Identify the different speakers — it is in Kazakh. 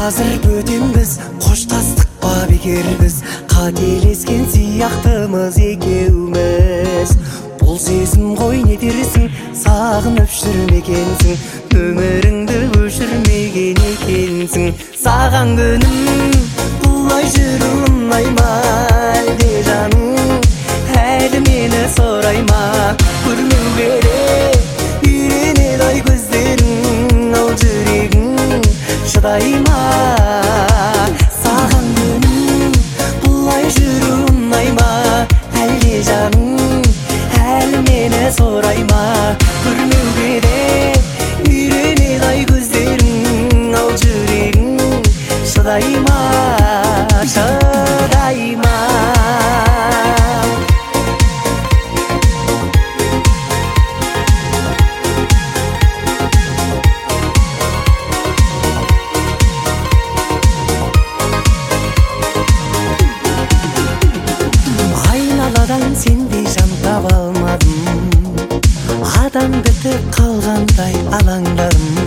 Speaker 1: азыр бөтен біз, қоштастық па бекер біз, қателескен сияқтымыз екеуміз. Бұл сезім ғой не дерсің, сағынып жүрмегенсің, өміріңді өшірмеген екенсің. Саған күнім бұлай жүру ұнай ма, әлде жаным әлі мені сұрай ма? Көрмеу керек үйренеді ай көздерің, ал жүрегің шыдай ма? Саған күнім бұлай жүру ұнай ма, әлде жаным әлі мені сұрай ма? Көрмеу керек үйренеді ай көздерің, ал жүрегің шыдай ма, шыдай ма? Айналадан сендей жан таба алмадым, адам бітіп қалғандай алаңдадым.